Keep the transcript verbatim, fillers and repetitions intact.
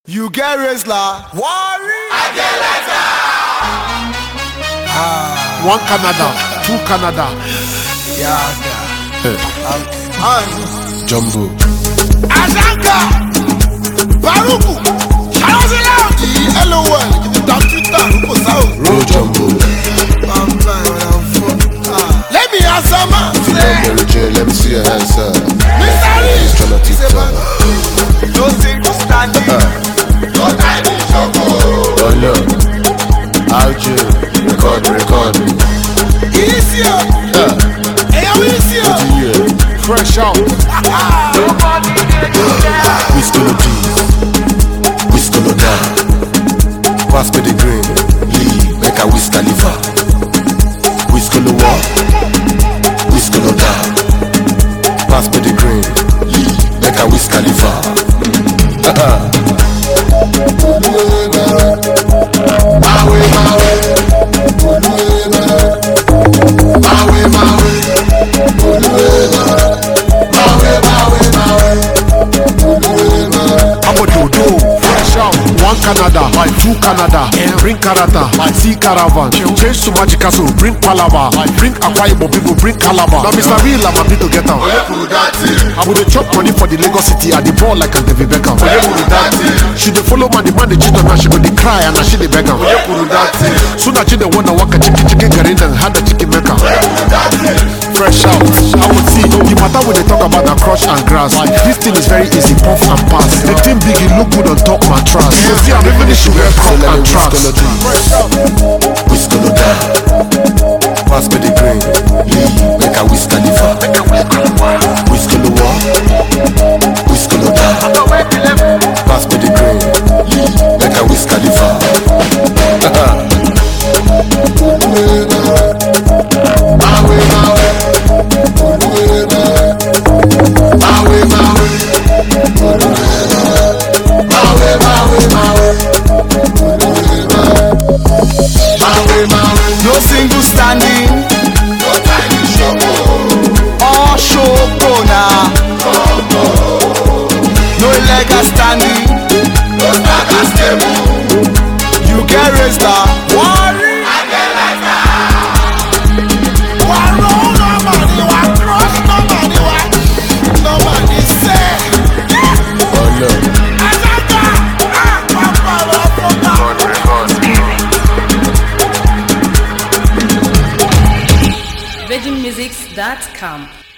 You get wrestler, worry. I get lighter. Ah, One Canada, two Canada. yeah, yeah. And Jumbo. Azanka, Baruku, Shalazila, LOL, the Twitter, who was out. Roll Jumbo. I'm fine when I'm full. Ah. Let me answer, man. If you love Mary Jane, let me see your hands up. Mister Lee, Tryna he said, TikTok. man, no single standing. No time in Choco. Oh no. Alj, record, record. Easier. Yeah. Hey, how easier? Yeah. Fresh out. Whiskey no cheese. Whiskey no down. Pass me the green. Lee, make a whiskey liver. Whiskey no walk. Whiskey no down. Pass me the green. Lee, make a whiskey liver. One Canada, like two Canada, bring Karata, like see Caravan, change to Magic Castle, bring Palava, bring Akwa Ibom people, bring Calabar. Now Mister Real, I'm happy to get out. I would chop money for the Lagos City at the ball like a David Beckham. She dey follow man, the man they cheat on her, she go dey cry and she dey beg am. Soon as she dey wanna walk a chicken chicken garin and had a chicken maker. Fresh out, I would see the matter when they talk about the crush and grass. This thing is very easy, puff and pass. The thing big, it look good on top mattress. You see, I'm even the sugar cup and tracks. Whiskey no down, pass me the green. Lee, make a whiskey liver. Whiskey no walk, whiskey no down. Pass me the green. Lee, make a whiskey liver. No single standing. No time in Choco. All Shoko now. No illegal standing. No stack and stable. You get wrestler, worry. I get lighter. One roll, nobody, one cross, nobody, one. Nobody say. Oh no. Azanka, ah, papa, papa. virgin musics dot com